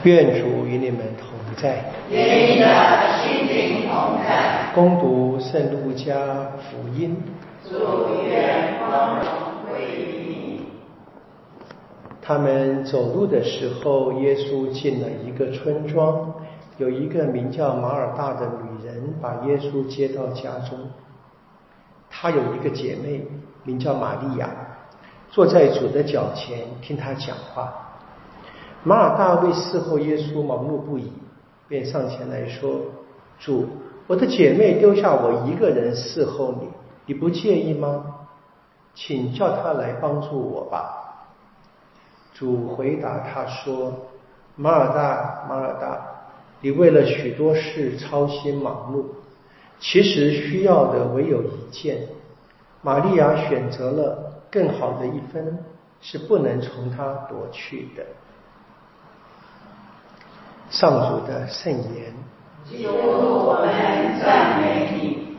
愿主与你们同在， 与你的心灵同在。 恭读圣路加福音。 主愿光荣归于你。 他们走路的时候，耶稣进了一个村庄，有一个名叫马尔大的女人把耶稣接到家中。她有一个姐妹名叫玛利亚，坐在主的脚前听他讲话。马尔大为伺候耶稣忙碌不已，便上前来说：主，我的姐妹丢下我一个人伺候你，你不介意吗？请叫她来帮助我吧。主回答他说：马尔大，马尔大，你为了许多事操心忙碌，其实需要的唯有一件。玛利亚选择了更好的一分，是不能从她夺去的。上主的圣言。 主，我们赞美你。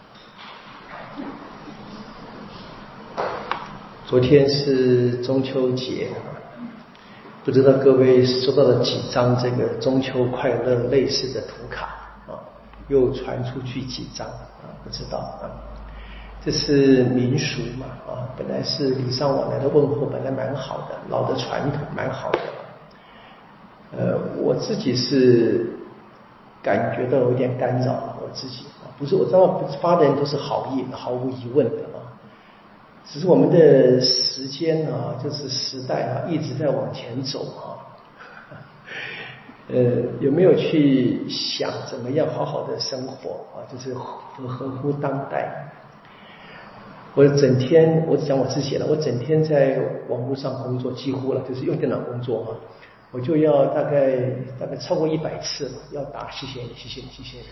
昨天是中秋节，不知道各位收到了几张这个中秋快乐类似的图卡啊？又传出去几张啊？不知道啊。这是民俗嘛啊，本来是礼尚往来的问候，本来蛮好的，老的传统蛮好的。我自己是感觉到有点干扰了，我自己啊，不是我知道发的人都是好意，毫无疑问的啊。只是我们的时间啊，就是时代啊，一直在往前走啊。有没有去想怎么样好好的生活啊？就是合乎当代。我整天，我讲我自己了，我整天在网络上工作，几乎了，就是用电脑工作啊。我就要大概超过100次了，要打谢谢你，谢谢你，谢谢你。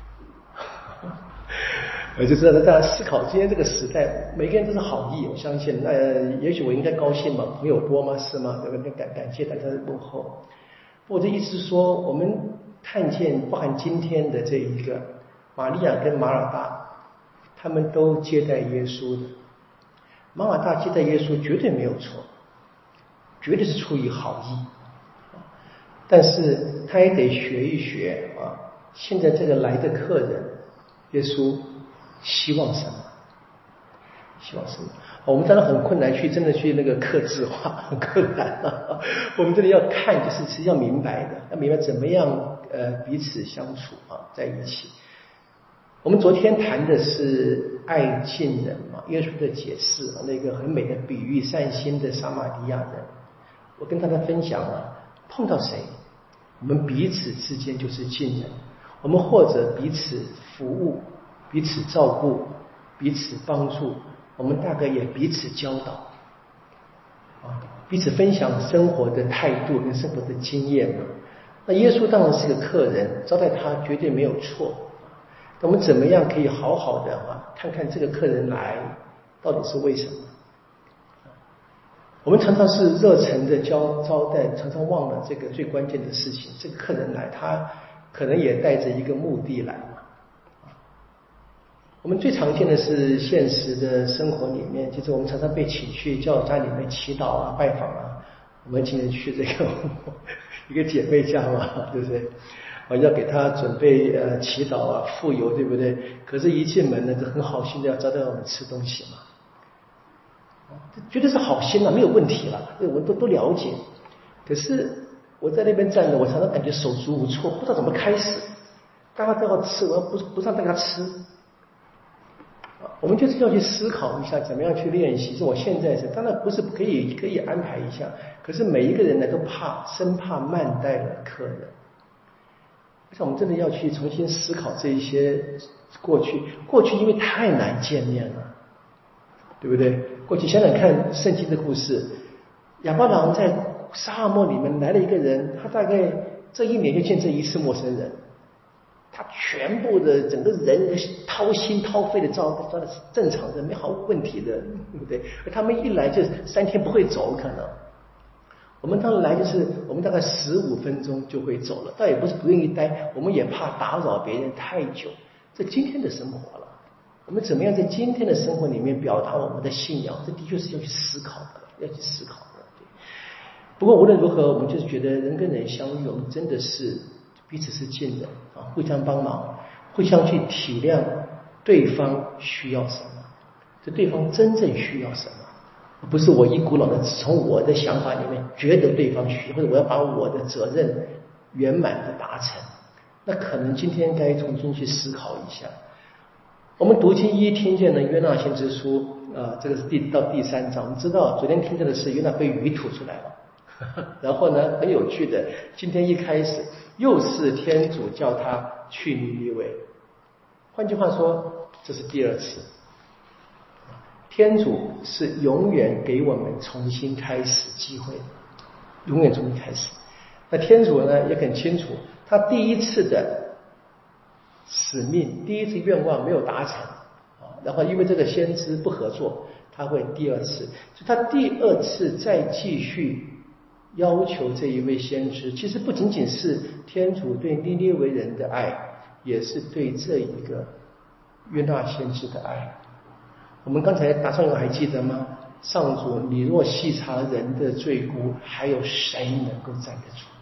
我就知道大家思考今天这个时代，每个人都是好意，我相信。那也许我应该高兴嘛，朋友多吗？是吗？感谢大家的问候。我的意思是说，我们看见包含今天的这一个玛利亚跟马尔大，他们都接待耶稣的。马尔大接待耶稣绝对没有错，绝对是出于好意。但是他也得学一学啊！现在这个来的客人，耶稣希望什么？希望什么？我们当然很困难去真的去那个客制化，很困难啊！我们真的要看，就是要明白的，要明白怎么样彼此相处啊，在一起。我们昨天谈的是爱近人嘛，耶稣的解释啊，那个很美的比喻，善心的撒玛利亚人。我跟大家分享了。碰到谁，我们彼此之间就是近人，我们或者彼此服务，彼此照顾，彼此帮助，我们大概也彼此教导啊，彼此分享生活的态度跟生活的经验嘛。那耶稣当然是个客人，招待他绝对没有错。那我们怎么样可以好好的啊，看看这个客人来到底是为什么？我们常常是热忱的招待，常常忘了这个最关键的事情。这个客人来，他可能也带着一个目的来嘛。我们最常见的是现实的生活里面，就是我们常常被请去教家里面祈祷啊、拜访啊。我们今天去这个一个姐妹家嘛，对不对？要给她准备祈祷啊、傅油，对不对？可是，一进门呢，就很好心的要招待我们吃东西嘛。绝对是好心了，没有问题了，我们都了解。可是我在那边站着，我常常感觉手足无措，不知道怎么开始。大家都要吃，我要不让大家吃。我们就是要去思考一下，怎么样去练习。是我现在是，当然不是可以安排一下，可是每一个人呢都生怕慢待了客人。像我们真的要去重新思考这一些过去因为太难见面了，对不对？过去想想看圣经的故事，亚伯郎在沙漠里面来了一个人，他大概这一年就见这一次陌生人，他全部的整个人掏心掏肺的招的是正常的，没毫无问题的，对不对？他们一来就3天不会走，可能我们当然来就是我们大概15分钟就会走了，倒也不是不愿意待，我们也怕打扰别人太久。这今天的生活了。我们怎么样在今天的生活里面表达我们的信仰？这的确是要去思考的，要去思考的。 不过无论如何，我们就是觉得人跟人相遇，我们真的是彼此是近人啊，互相帮忙，互相去体谅对方需要什么，这对方真正需要什么，不是我一股脑的从我的想法里面觉得对方需要，或者我要把我的责任圆满的达成。那可能今天该重新去思考一下。我们读经一听见了约纳先知书，这个是到第3章。我们知道昨天听见的是约纳被鱼吐出来了，然后呢，很有趣的，今天一开始又是天主叫他去尼尼微。换句话说，这是第2次。天主是永远给我们重新开始机会，永远重新开始。那天主呢也很清楚，他第1次的使命，第1次愿望没有达成，然后因为这个先知不合作，他会第2次，所以他第2次再继续要求这一位先知，其实不仅仅是天主对尼尼微人的爱，也是对这一个约纳先知的爱。我们刚才打上游还记得吗？上主，你若细查人的罪辜，还有谁能够站得住？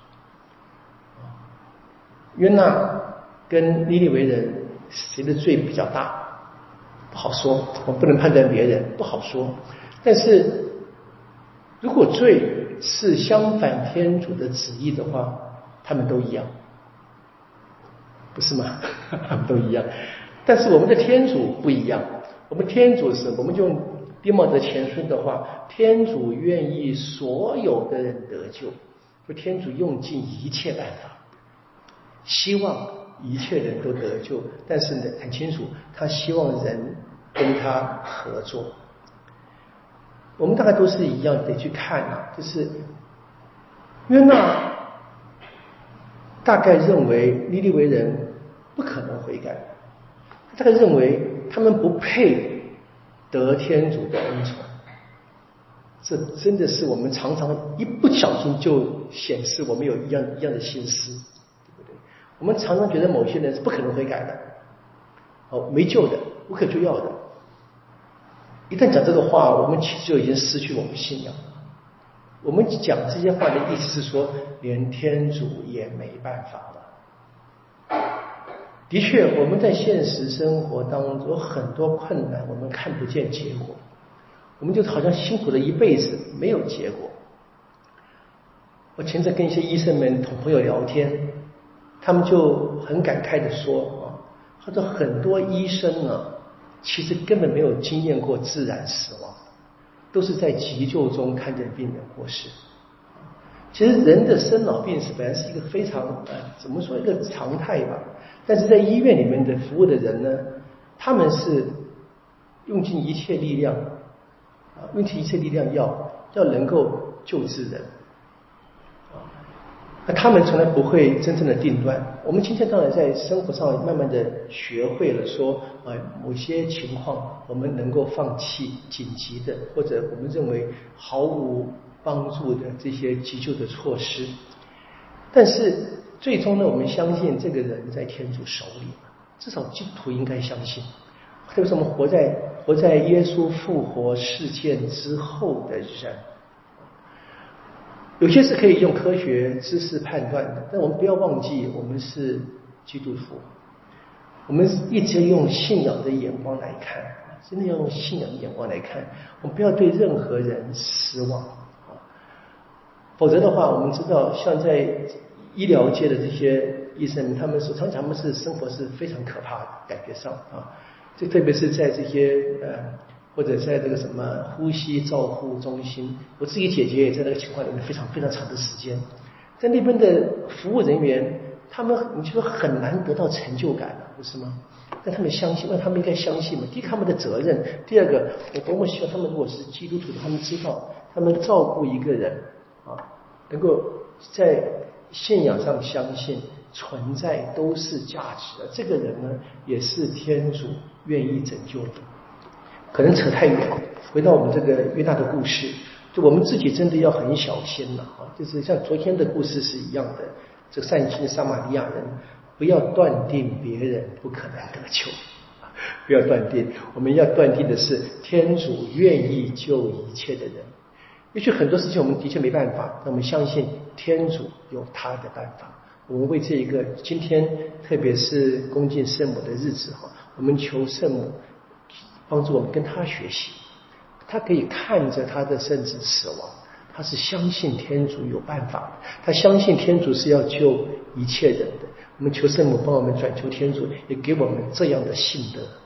约纳跟尼尼微人谁的罪比较大？不好说，我们不能判断别人，不好说。但是如果罪是相反天主的旨意的话，他们都一样，不是吗？他们都一样。但是我们的天主不一样，我们天主是，我们就用弟茂德前书的话，天主愿意所有的人得救，就天主用尽一切办法，希望一切人都得救，但是呢，很清楚，他希望人跟他合作。我们大概都是一样得去看就是约纳大概认为尼尼微人不可能悔改，他大概认为他们不配得天主的恩宠。这真的是我们常常一不小心就显示我们有一样的心思，对不对？我们常常觉得某些人是不可能悔改的，没救的，无可救药的。一旦讲这个话，我们其实就已经失去我们信仰。我们讲这些话的意思是说，连天主也没办法了。的确，我们在现实生活当中有很多困难，我们看不见结果，我们就好像辛苦了一辈子没有结果。我前阵跟一些医生们同朋友聊天，他们就很感慨的说他说很多医生其实根本没有经验过自然死亡，都是在急救中看见病人过世。其实人的生老病死本来是一个非常怎么说一个常态吧，但是在医院里面的服务的人呢，他们是用尽一切力量要能够救治人。那他们从来不会真正的定断。我们今天当然在生活上慢慢的学会了说，某些情况我们能够放弃紧急的，或者我们认为毫无帮助的这些急救的措施。但是最终呢，我们相信这个人在天主手里，至少基督徒应该相信。特别是我们活在耶稣复活事件之后的人。有些是可以用科学知识判断的，但我们不要忘记我们是基督徒，我们一直用信仰的眼光来看，真的要用信仰的眼光来看，我们不要对任何人失望否则的话，我们知道像在医疗界的这些医生，他们是生活是非常可怕的，感觉上就特别是在这些或者在这个什么呼吸照护中心，我自己姐姐也在那个情况里面非常非常长的时间，在那边的服务人员，他们你就说很难得到成就感不是吗？但他们相信，他们应该相信嘛。第一个他们的责任，第二个我多么希望他们如果是基督徒，他们知道他们照顾一个人能够在信仰上相信存在都是价值的，这个人呢也是天主愿意拯救的。可能扯太远，回到我们这个约纳的故事，就我们自己真的要很小心了就是像昨天的故事是一样的，这个善心撒玛利亚人不要断定别人不可能得救，不要断定，我们要断定的是天主愿意救一切的人， 也许很多事情我们的确没办法，但我们相信天主有他的办法。我们为这一个今天特别是恭敬圣母的日子我们求圣母帮助我们跟他学习。他可以看着他的圣子死亡，他是相信天主有办法，他相信天主是要救一切人的。我们求圣母帮我们转求天主，也给我们这样的信德。